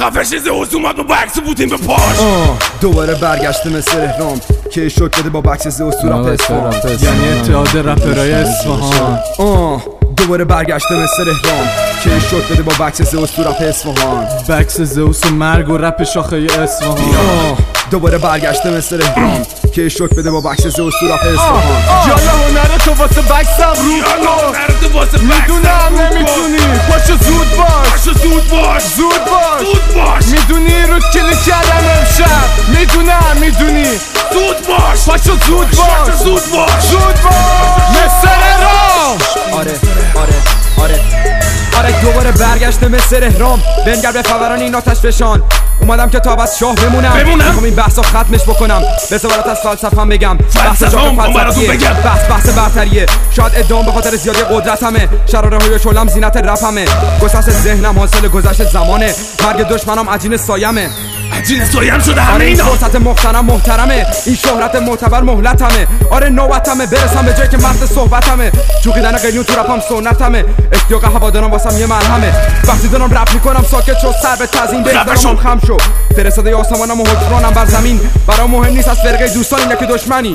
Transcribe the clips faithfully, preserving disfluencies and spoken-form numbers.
خفش زئوس اومد با بکس بودیم به پاش. دوباره برگشته مثل اهرام که شوک بده با بکس زئوس تو رپ اصفهان، یعنی اتحاد رپرای اصفهان. دوباره برگشته مثل اهرام که شوک بده با بکس زئوس تو رپ اصفهان. بکس زئوس و مرگ و رپ شاخه اصفهان. دوباره برگشته مثل اهرام که شوک بده با بکس زئوس تو رپ اصفهان. یالا هنر تو واسه بکسم رو کن، میدونم نمیتونی، پاشو زود باش، پاشو زود باش، زود باش، زود باش. میدونی رو کلی کردم امشب، میدونم میدونی، زود باش، پاشو زود باش، زود باش، زود باش. مثل رام. آره آره آره آره دوباره برگشته مثل اهرام، بنگر به فوران این آتش فشان. اومدم که تا بس شاه بمونم، بمونم میخوام این بحثا ختمش بکنم. بذار برات از فلسفه‌ام بگم، بحث جاک فلسفیه، بحث بحث برتریه. شاید ادام به خاطر زیادی قدرتمه، شراره های شلم زینت رپمه. گسست ذهنم حاصل گذشت زمانه، مرگ دشمنام عجین سایمه. عجین سایم شده همه اینا. این فرصت محترم محترمه، این شهرت معتبر مهلتمه. آره نوبتمه برسم به جایی که مرد صحبتمه. جوقیدن قلیون تو رپم سنتمه، اشتیاق هوادارم واسم یه مرهمه. وقتی دارم رپ میکنم ساکت شو، سر به تزیین بریزم خم شو. فرستاده آسمانم و حکمرانم بر زمین، برام مهم نیست از فرقه دوستان اینه که دشمنی.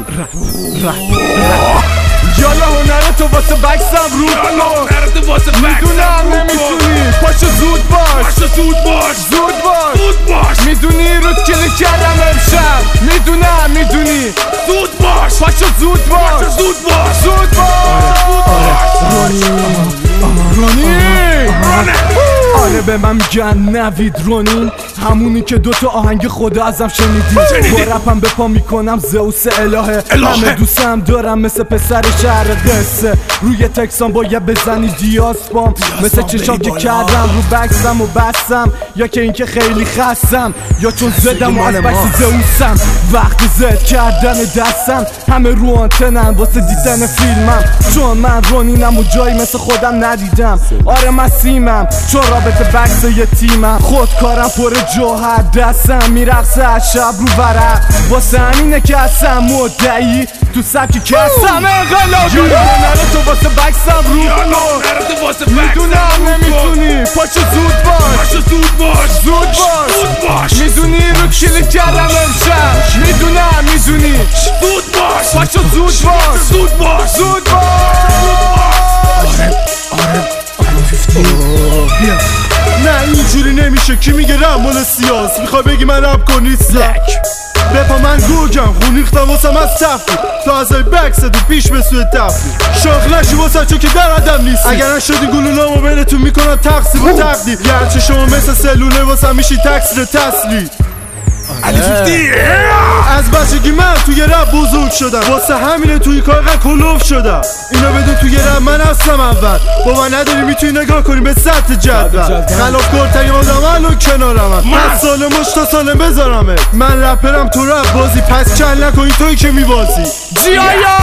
یالا هنر تو واسه بکسم رو کن، میدونم نمیتونی، پاشو زود باش، پاشو زود باش، زود باش، زود باش. میدونی رو کلی کردم امشب، میدونم میدونی، زود باش، پاشو زود باش، پاشو زود باش، زود باش. رونی رونی رونه. آره به من میگن نوید رونین، همونی که دوتا آهنگ خدا ازم شنیدی. با رپم به پا میکنم زئوس الهه، همه دوستم دارم مثل پسر شهر قصه. روی تکسان باید بزنی دیاسپام، مثل چشام که کردم رو بکسم و بستم، یا که اینکه خیلی خستم، یا چون زدم و از بکس زئوسم. وقت زد کردن دستم، همه رو آنتنن واسه دیدن فیلمم، چون من رونینم و جایی مثل خودم ندیدم. آره من سیمم چون رابطه بکس یه تیمم، خودکارم پر جوهر دستم میرقصه از شب رو ورق. واسه همینه که هستم مدعی تو سبکی که هستم انقلابی. یالا هنر تو واسه بکسم رو کن، میدونم نمیتونی، پاشو زود باش، پاشو زود باش، زود باش، زود باش. میدونی رو کلی کردم امشب، میدونم میدونی، زود باش، پاشو زود باش، زود باش، زود باش. نه اینجوری نمیشه، کی میگه رپ مال سیاس؟ میخوای بگی من رپ کن نیستم؟ بپا من گوگم خونیختم واسم از تفری، تا ازای بکس دو پیش به سوی تفری. شاخ نشی واسه چون که در عدم نیستی، اگر نشدی گلولامو بینتون میکنم تقسیم و تقدیر. گرچه شما مثل سلوله واسم میشی تکسیر تسلی. علی فیفتی از بچگی من توی رپ بزرگ شدم، واسه همینه توی کارقه کلوف شدم. اینو بدون توی رپ من هستم اول، با من نداری میتونی نگاه کنی به سطح جدول. خلاف کارترین آدم الان کنارم، پس سالم مشتا سالم بذارمه. من رپرم تو رپ بازی، پس چل نکنی توی که میبازی. جیایا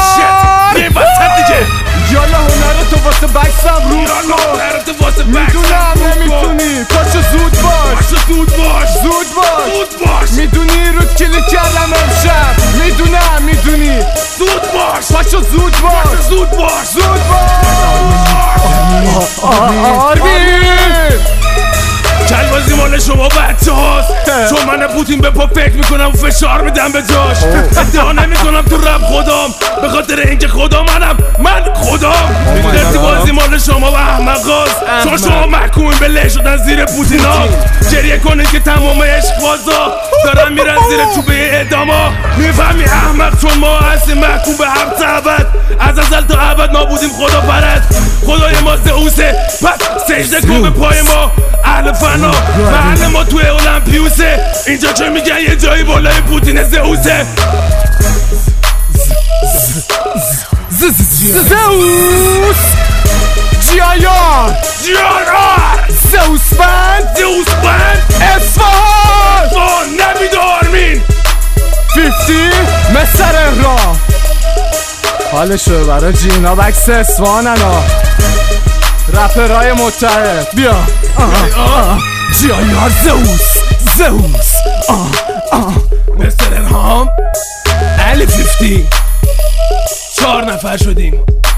یالا هنر تو واسه بکسم رو کن، میدونم نمیتونی، پاشو زود باش، پاشو زود باش، زود باش، زود باش. میدونی رو کلی کردم امشب، میدونم میدونی، زود باش، پاشو زود باش، زود باش، زود باش. آربین کلبازی مال شما بچه هاست، چون من پوتین به پا فکر میکنم و فشار میدم به جاش. ادعا نمیکنم تو رپ خودم، به خاطر اینکه خدا منم، من خودم. میدونستی بازی مال شما و احمقاست، چون شما محکومین به له شدن زیر پوتینا. گریه کنید که تمام عشق بازا دارن میرن زیر چوبه اعداما. میفهمی احمق، چون ما هستیم محکوم به حبس ابد، از ازل تا ابد ما بودیم خدا پرست. خدای ما زئوسه، پس سجده کن به پای ما اهل فنا. محل ما توی المپیوسه، اینجا چه میگن یه جایی بالای پوتین زئوسه. زئوس جیایار جیایار زئوس بند زئوس بند اصفهان اصفهان نوید آرمین فیفتی مستر اهرام. حالشو برای جینا بکس اصفهانن ها، رپرهای متحد. بیا جیایار زئوس زئوس مستر اهرام علی فیفتی. چهار نفر شدیم.